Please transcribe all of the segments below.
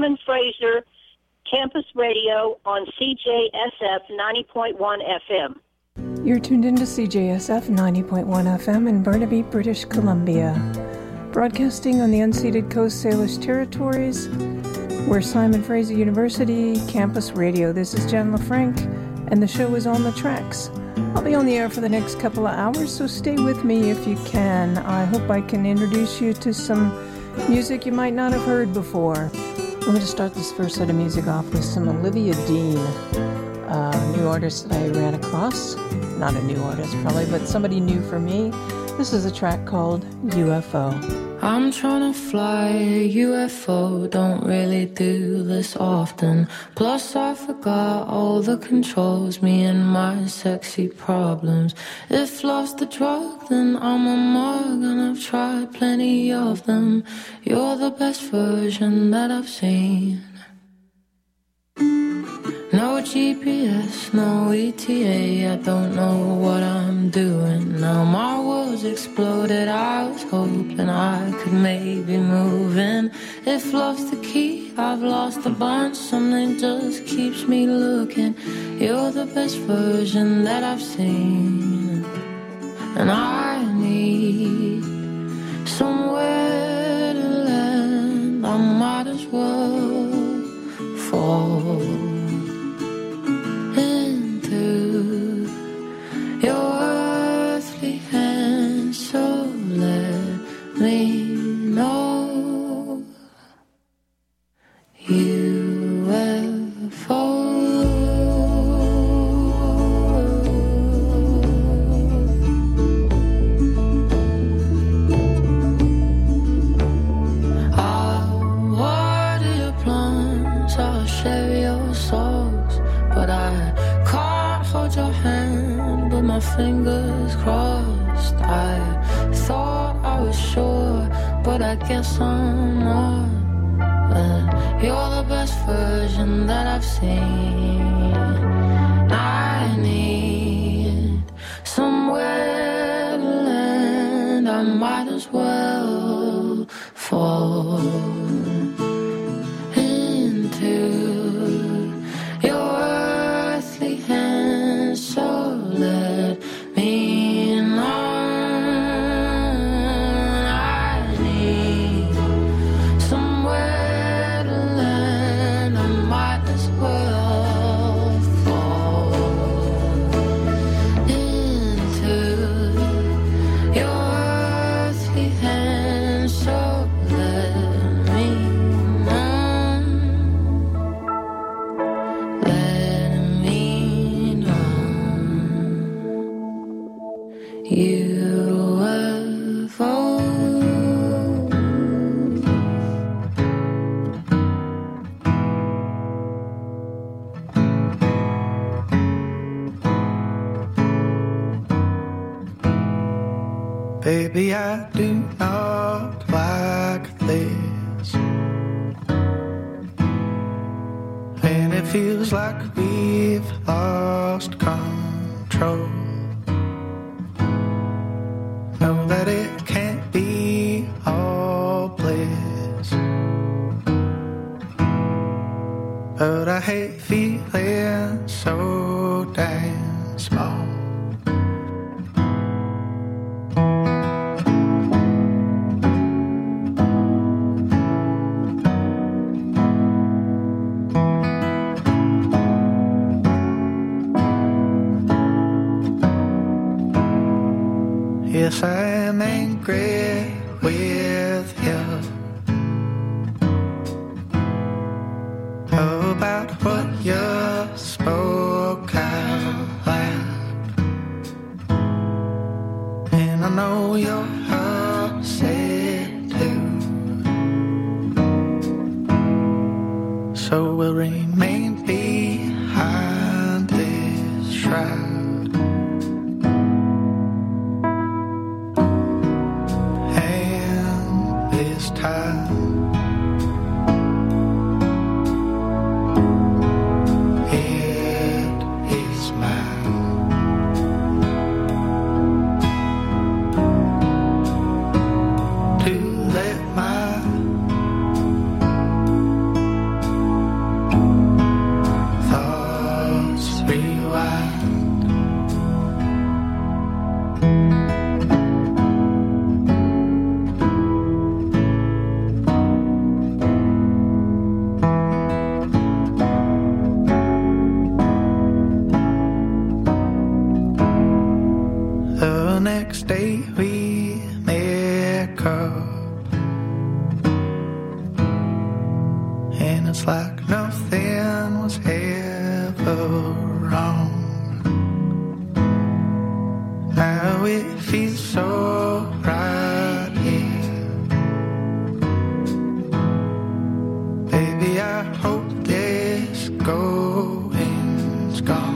Simon Fraser Campus Radio on CJSF 90.1 FM. You're tuned into CJSF 90.1 FM in Burnaby, British Columbia. Broadcasting on the unceded Coast Salish territories, we're Simon Fraser University Campus Radio. This is Jen LaFranc, and the show is On the Tracks. I'll be on the air for the next couple of hours, so stay with me if you can. I hope I can introduce you to some music you might not have heard before. I'm going to start this first set of music off with some Olivia Dean, a new artist that I ran across. Not a new artist, probably, but somebody new for me. This is a track called UFO. I'm trying to fly a UFO, don't really do this often. Plus I forgot all the controls, me and my sexy problems. If love's the drug, then I'm a mug, and I've tried plenty of them. You're the best version that I've seen. No GPS, no ETA, I don't know what I'm doing. Now my world's exploded, I was hoping I could maybe move in. If love's the key, I've lost a bunch, something just keeps me looking. You're the best version that I've seen. And I need somewhere to land, I might as well fall into your earthly hands, so let me know. UFO. I'll share your souls, but I can't hold your hand with my fingers crossed. I thought I was sure, but I guess I'm not. But you're the best version that I've seen. I need somewhere to land, I might as well fall your earthly hands, so let me know. I need somewhere to land, I might as well fall into your earthly hands, so let me know. UFO. Baby, I do not like this, and it feels like we've lost control. Know that it can't be all bliss, but I hate feeling so damn small. Yes, I'm angry with you about what you spoke out loud, and I know you're upset too, so we'll remain behind this shroud. and it's like nothing was ever wrong. Now it feels so right here. Baby, I hope this going's gone.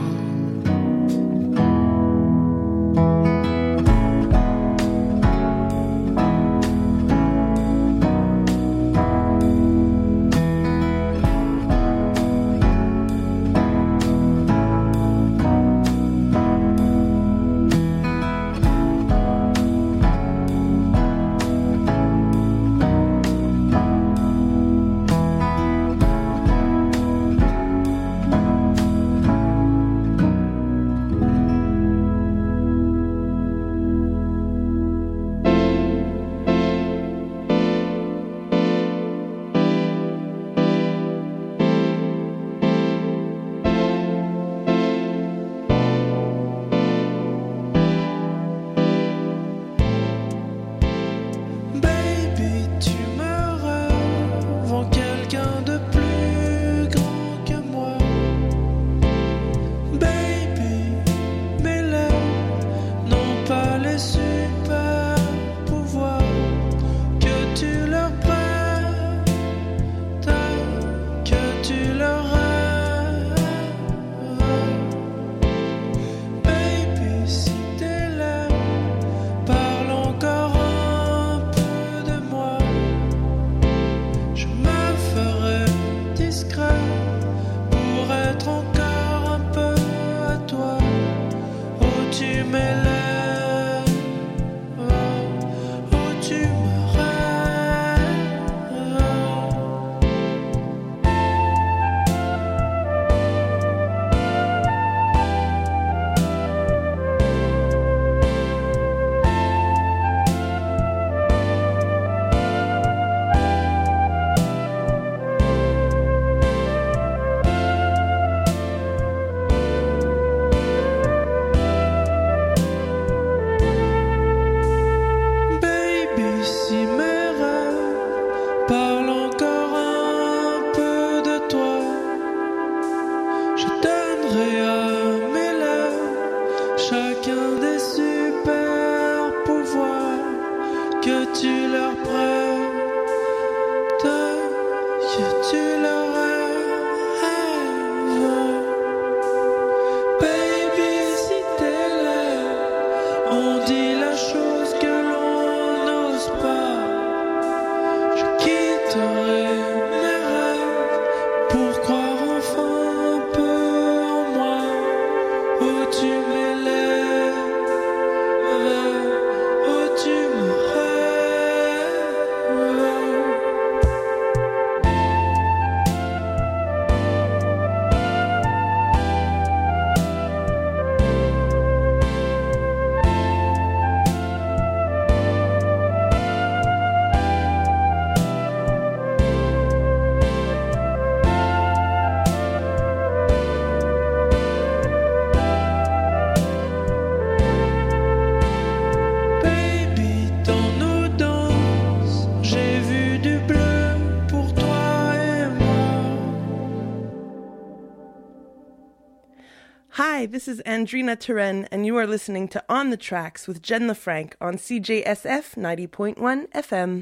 Hi, this is Andrina Turen, and you are listening to On the Tracks with Jen LaFranc on CJSF 90.1 FM.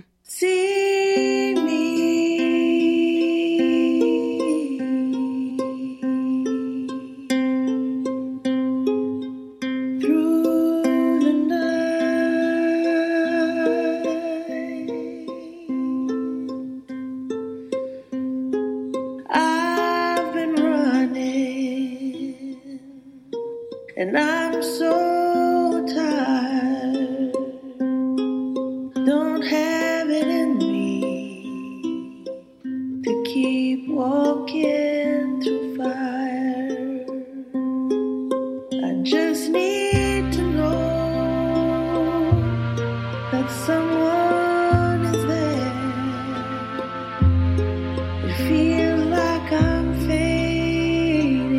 See me through the night. I've been running, and I'm so tired. Don't have it in me to keep walking through fire. I just need to know that someone is there. It feels like I'm fading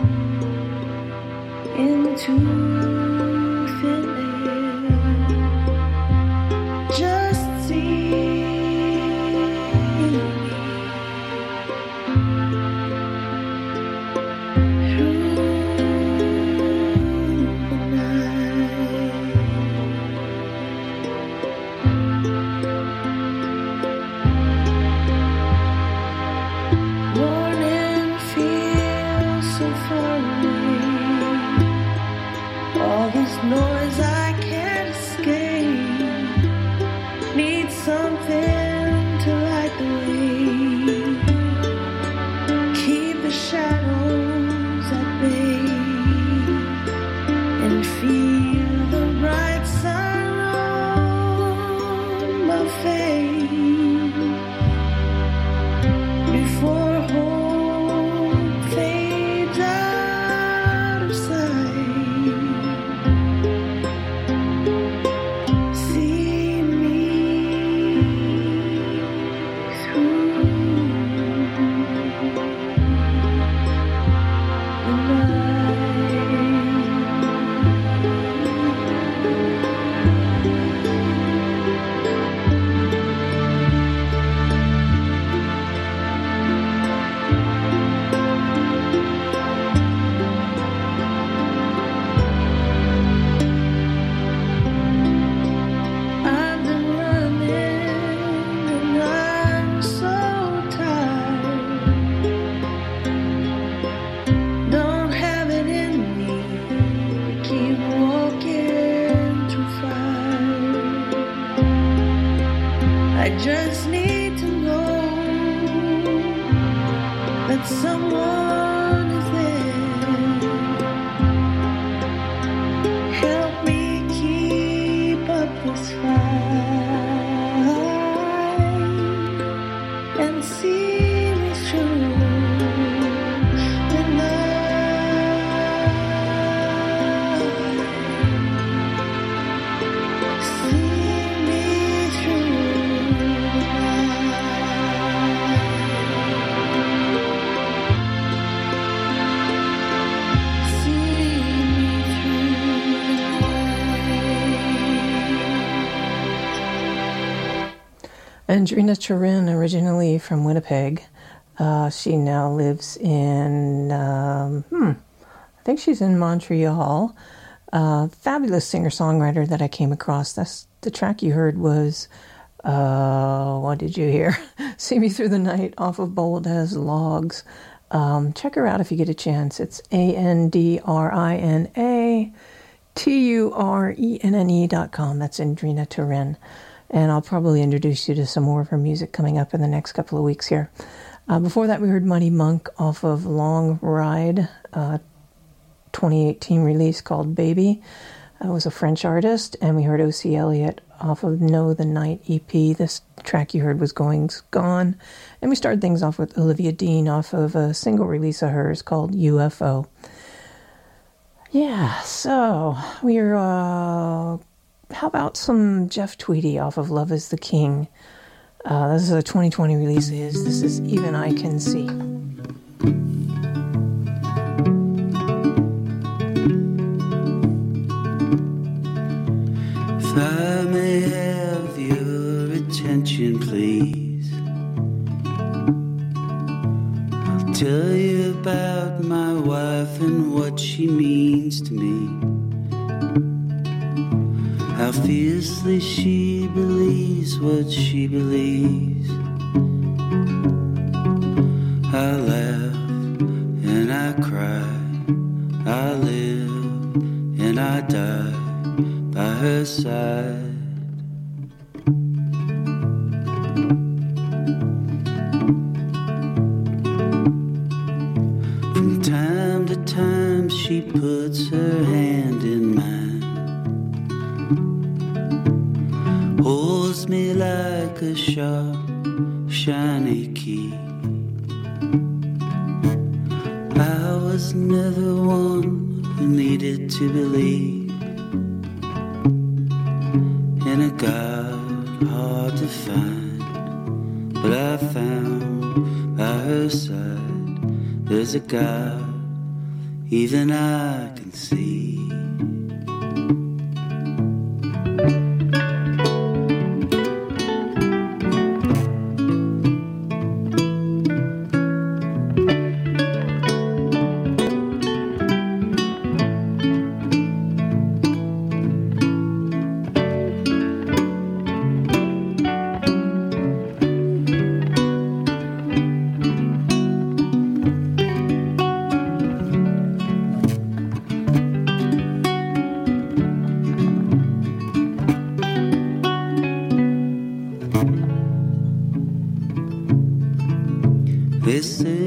into thin air. Just see me Morning feels so far away. All this noise I can't escape. Need something to light the way. Keep the shadows at bay and feel the bright sun on my face before hope fades out of sight. See me through the I've been running and I'm so tired. Don't have it in me to keep walking through fire. I just need to know that someone is there. Help me keep up this fight and see me through the night. See me through the night. See me through Andrina Turin, originally from Winnipeg. She now lives in, I think she's in Montreal. Fabulous singer-songwriter that I came across. That's the track you heard was, what did you hear? See Me Through the Night off of Bold as Logs. Check her out if you get a chance. It's ANDRINATURENNE.com. That's Andrina Turin. And I'll probably introduce you to some more of her music coming up in the next couple of weeks here. Before that, we heard Muddy Monk off of Long Ride, 2018 release called Baby. It was a French artist. And we heard O.C. Elliott off of Know the Night EP. This track you heard was Going's Gone. And we started things off with Olivia Dean off of a single release of hers called UFO. Yeah, so we're, how about some Jeff Tweedy off of Love is the King? This is a 2020 release of his. This is Even I Can See. If I may have your attention, please, I'll tell you about my wife and what she means to me. How fiercely she believes what she believes. I laugh and I cry, I live and I die by her side. From time to time she puts her hand in mine, holds me like a sharp, shiny key. I was never one who needed to believe in a God hard to find, but I found by her side there's a God even I can see.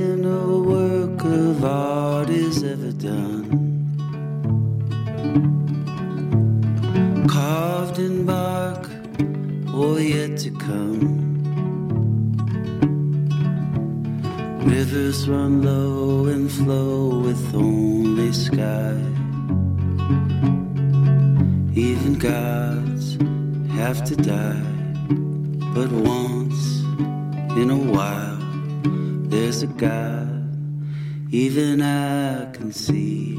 than a work of art is ever done. Carved in bark or yet to come. Rivers run low and flow with only sky. Even gods have to die, but once in a while there's a God even I can see.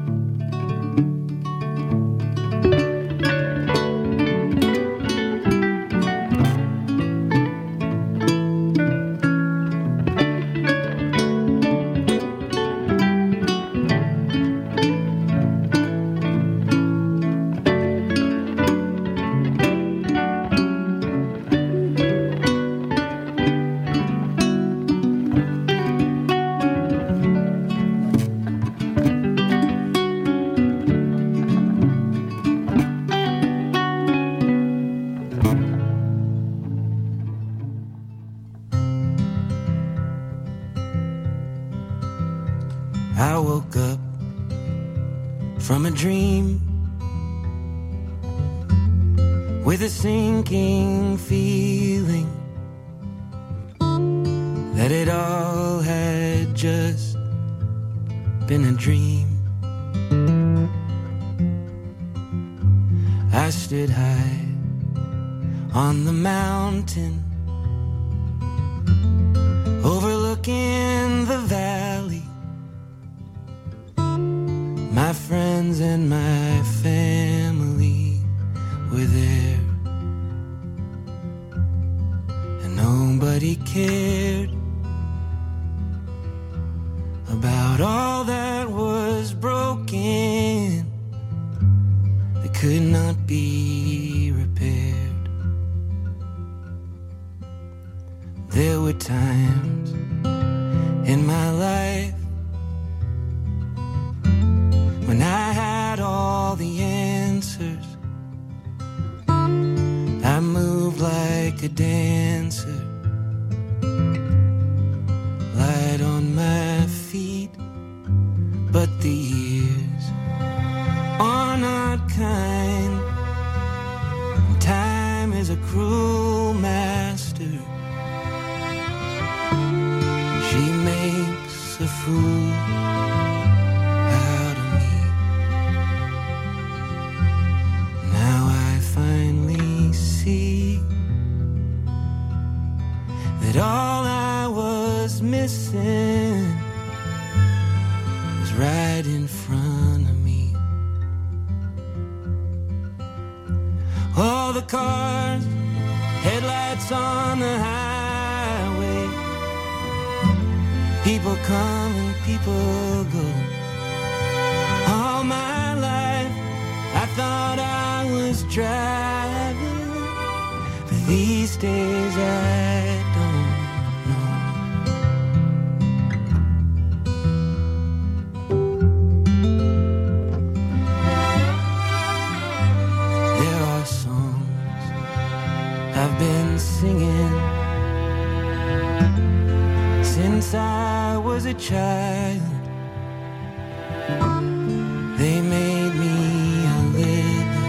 I woke up from a dream with a sinking feeling that it all had just been a dream. I stood high on the mountain overlooking the valley. My friends and my family were there, and nobody cared about all that was broken that could not be repaired. There were times in my life when I had all the answers. I moved like a dancer, light on my feet. But the years are not kind, and time is a cruel master. She makes a fool out of me. Now I finally see that all I was missing was right in front of me. All the cars, headlights on the highway, people come and people go. All my life I thought I was driving, but these days I don't know. There are songs I've been singing since I was a child. They made me a living,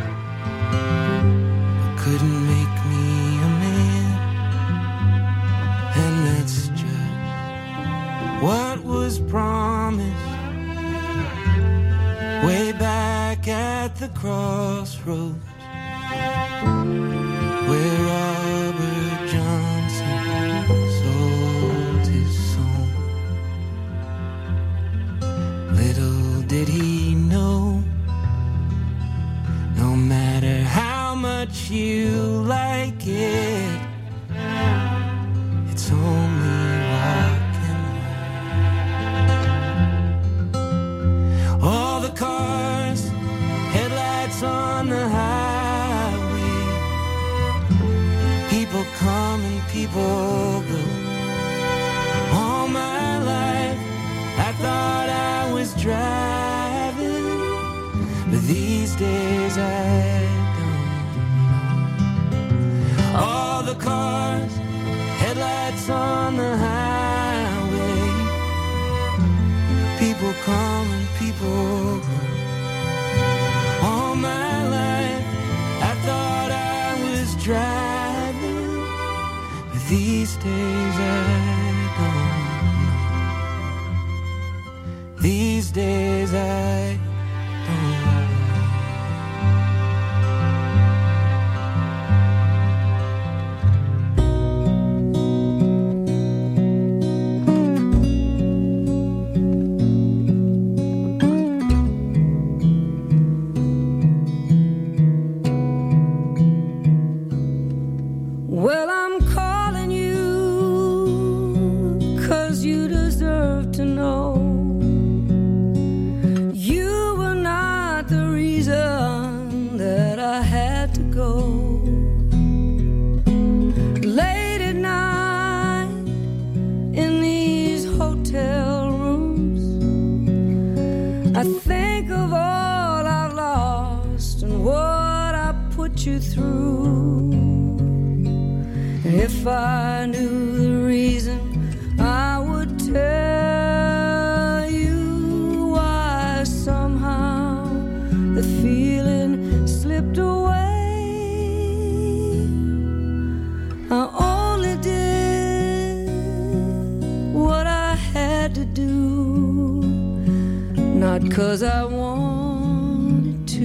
but couldn't make me a man. And that's just what was promised way back at the crossroads, where Robert Johnson sold his soul. Little did he know, no matter how much you like it, it's only rock and roll. All the cars, headlights on the highway, people come and people go. All my life I thought I was driving, but these days I don't know. All the cars, headlights on the highway, people come and people go. All my life I thought I was driving, but these days I don't know. These days I don't know. If I knew the reason, I would tell you why somehow the feeling slipped away. I only did what I had to do, not 'cause I wanted to.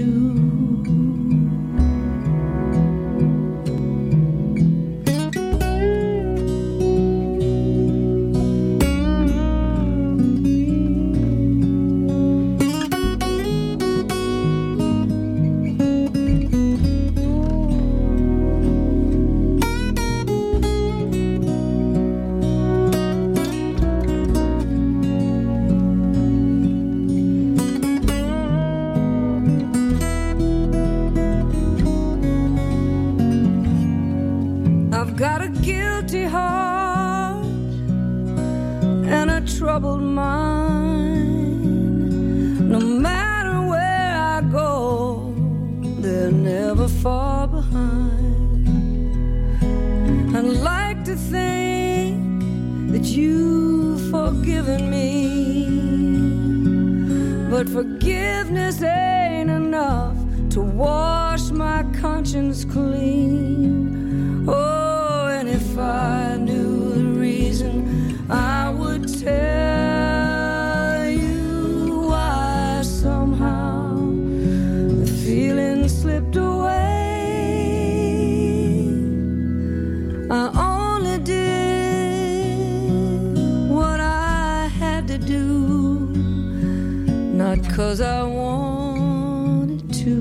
Got a guilty heart and a troubled mind. No matter where I go, they're never far behind. I'd like to think that you've forgiven me, but forgiveness ain't enough to wash my conscience clean. Oh, and if I knew the reason, I would tell you why somehow the feeling slipped away. I only did what I had to do, not 'cause I wanted to.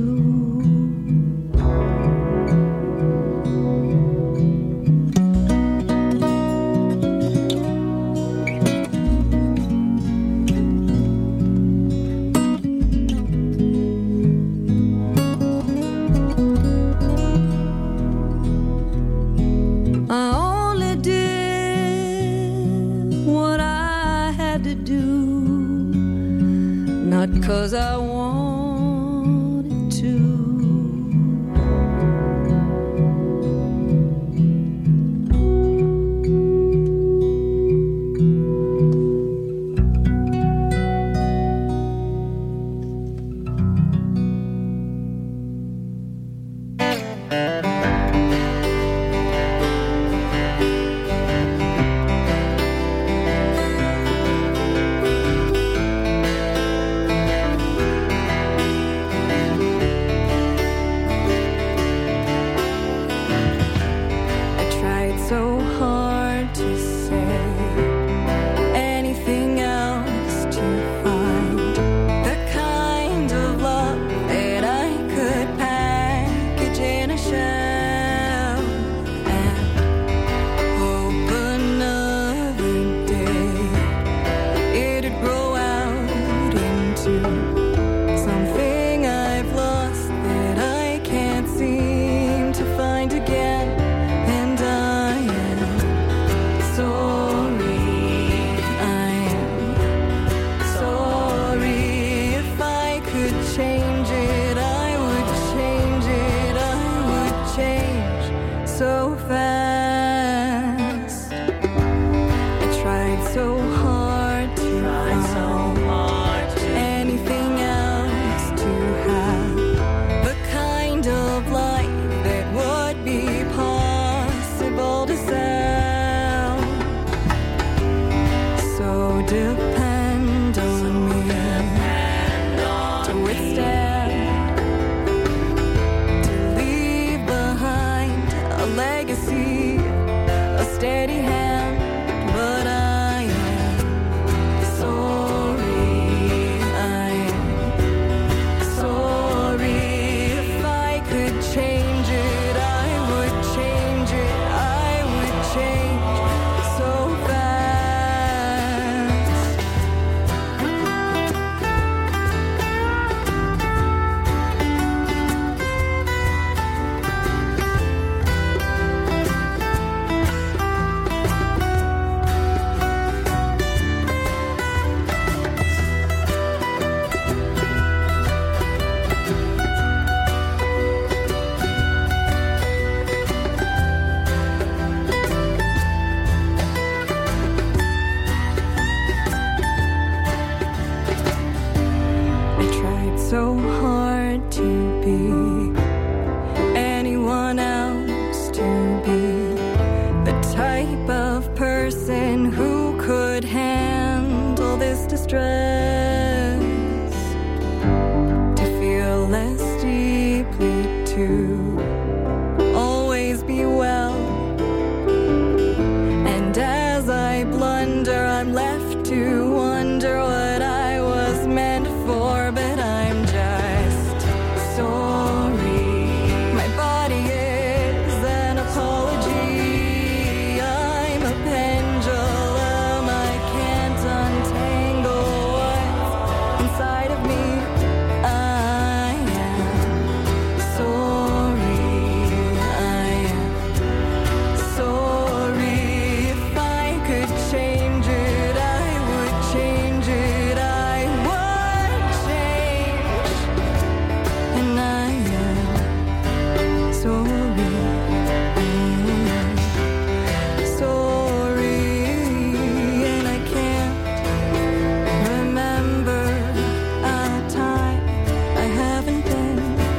Not 'cause I wanted to. depend on me to withstand, to leave behind a legacy, a steady hand, but I am sorry, if I could change it, I would change it, I would change so fast. I tried so hard to be anyone else, to be the type of person who could handle this distress, to feel less deeply, to always be well. And as I blunder, I'm left to wonder what I was meant for, but I'm just sorry. My body is an apology. I'm a pendulum. I can't untangle what's inside of me. I am sorry. I am sorry. If I could change it, I would change it. I would change. And I am sorry. Sorry. And I can't remember a time I haven't been.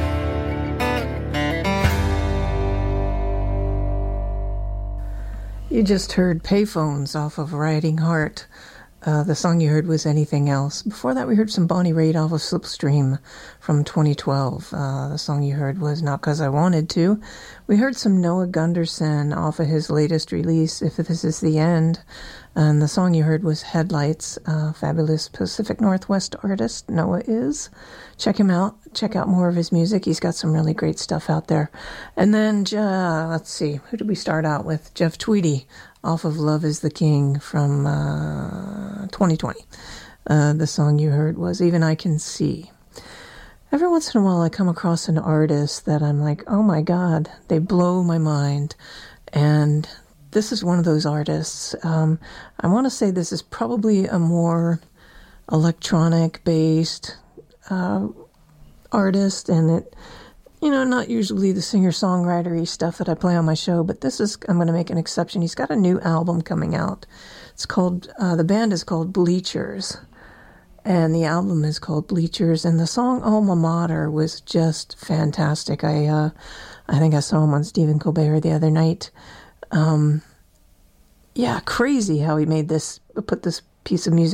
You just heard Payphones off of Riding Heart. The song you heard was Anything Else. Before that, we heard some Bonnie Raitt off of Slipstream from 2012. The song you heard was Not 'Cause I Wanted To. We heard some Noah Gunderson off of his latest release, If This Is the End. And the song you heard was Headlights, fabulous Pacific Northwest artist Noah is. Check him out. Check out more of his music. He's got some really great stuff out there. And then, let's see, who did we start out with? Jeff Tweedy off of Love is the King from 2020. The song you heard was Even I Can See. Every once in a while I come across an artist that I'm like, oh my God, they blow my mind. And this is one of those artists. I want to say this is probably a more electronic-based artist, and it, not usually the singer-songwriter-y stuff that I play on my show, but this is, I'm going to make an exception. He's got a new album coming out. It's called, the band is called Bleachers, and the album is called Bleachers, and the song Alma Mater was just fantastic. I think I saw him on Stephen Colbert the other night. Yeah, crazy how he put this piece of music